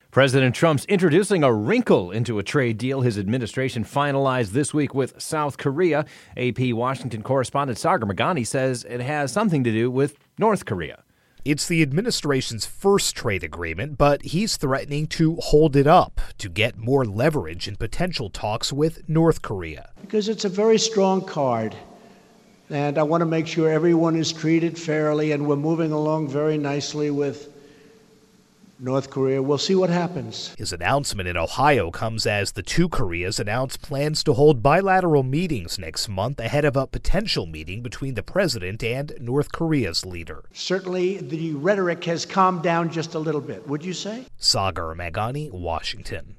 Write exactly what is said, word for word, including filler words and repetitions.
President Trump's introducing a wrinkle into a trade deal his administration finalized this week with South Korea. A P Washington correspondent Sagar Meghani says it has something to do with North Korea. It's the administration's first trade agreement, but he's threatening to hold it up to get more leverage in potential talks with North Korea. Because it's a very strong card, and I want to make sure everyone is treated fairly, and we're moving along very nicely with North Korea. We'll see what happens. His announcement in Ohio comes as the two Koreas announce plans to hold bilateral meetings next month ahead of a potential meeting between the president and North Korea's leader. Certainly, the rhetoric has calmed down just a little bit, would you say? Sagar Meghani, Washington.